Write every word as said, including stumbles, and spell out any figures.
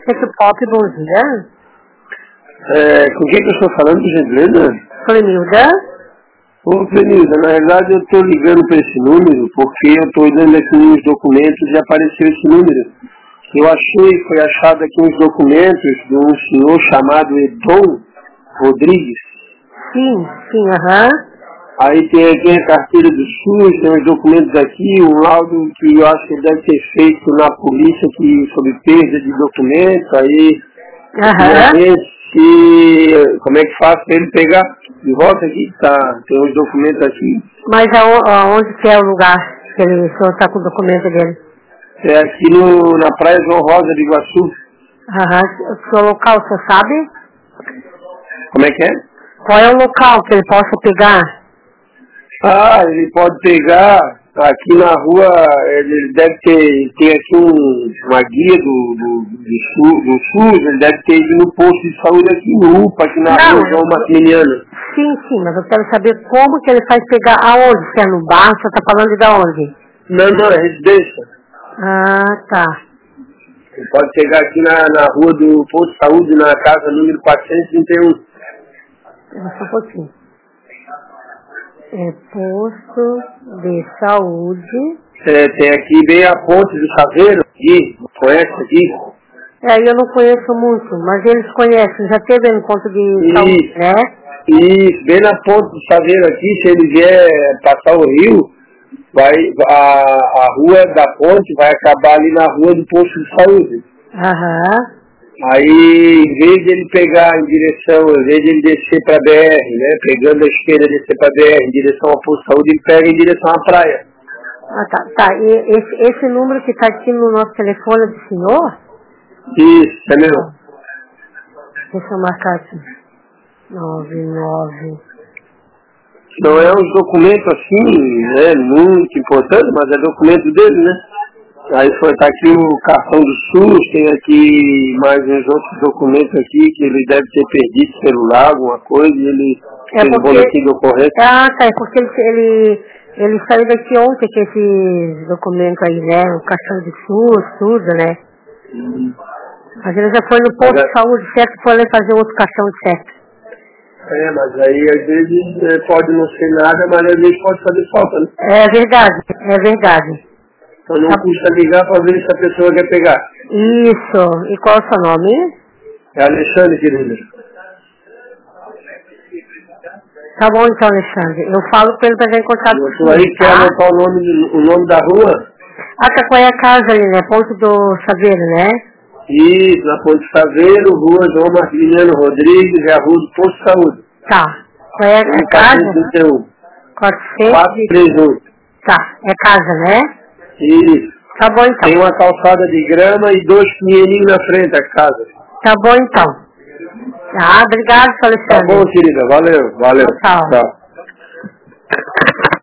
Sex Pop, bom dia. É, com quem que eu estou falando, por gentileza? Clenilda. Ô, Clenilda, na verdade eu estou ligando para esse número porque eu estou olhando aqui nos documentos e apareceu esse número. Eu achei, foi achado aqui uns documentos de um senhor chamado Edom Rodrigues. Sim, sim, aham. Uhum. Aí tem aqui a carteira do SUS, tem uns documentos aqui, um laudo que eu acho que deve ter feito na polícia que, sobre perda de documentos, aí Aham. uhum. Se, como é que faz para ele pegar de volta aqui? Tá, tem uns documentos aqui. Mas aonde que é o lugar que ele, o senhor está com o documento dele? É aqui no, na Praia João Rosa de Iguaçu. Aham. O seu local, o senhor sabe? Como é que é? Qual é o local que ele possa pegar? Ah, ele pode pegar aqui na rua, ele deve ter, tem aqui um, uma guia do, do, do, SUS, do SUS, ele deve ter ido no posto de saúde aqui no U P A, aqui na Não, rua João Maximiliano. Sim, sim, mas eu quero saber como que ele faz pegar aonde, se é no bar, você está falando de onde? Não, não, é residência. Ah, tá. Ele pode pegar aqui na, na rua do posto de saúde, na casa número quatrocentos e trinta e um. Só um pouquinho. É posto de saúde. É, tem aqui bem a ponte do Chaveiro, aqui, conhece aqui? É, eu não conheço muito, mas eles conhecem, já teve no ponto de Isso, saúde, né? Isso, bem na ponte do Chaveiro aqui, se ele vier passar o rio, vai, a, a rua da ponte vai acabar ali na rua do posto de saúde. Aham. Aí, em vez de ele pegar em direção, em vez de ele descer para a B R, né, pegando a esquerda e descer para a B R em direção ao posto de saúde, ele pega em direção à praia. Ah, tá. Tá, e esse, esse número que está aqui no nosso telefone é do senhor? Isso, é mesmo. Deixa eu marcar aqui. nove nove. Não é um documento assim, né, muito importante, mas é documento dele, né? Aí foi, tá aqui o cartão do SUS, tem aqui mais uns outros documentos aqui que ele deve ter perdido celular, alguma coisa, e ele É fez porque... um boletim de ocorrência. Ah, tá, é porque ele, ele, ele saiu daqui ontem com esse documento aí, né? O cartão de SUS, tudo, né? Hum. Mas ele já foi no posto Mas, de saúde, certo? Foi lá fazer outro cartão de certo. É, mas aí às vezes é, pode não ser nada, mas às vezes pode fazer falta, né? É verdade, é verdade. Então não Tá. custa ligar para ver se a pessoa quer pegar. Isso. E qual é o seu nome? É Alexandre, querida. Tá bom então, Alexandre. Eu falo pra ele pra já encontrar com Você aí quer tá? anotar o nome, de- o nome da rua? Ah, tá, qual é a casa ali, né? Ponto do Saveiro, né? Isso, na Ponte Saveiro, rua João Martiniano Rodrigues, é a rua do Posto de Saúde. Tá. Qual é a casa? quatrocentos e trinta e um. quatrocentos. Tá, é casa, né? Isso. Tá bom então. Tem uma calçada de grama e dois pinheirinhos na frente da casa. Tá bom então. Ah, obrigado, Alexandre. Tá bom, querida. Valeu, valeu. Tchau. Tchau.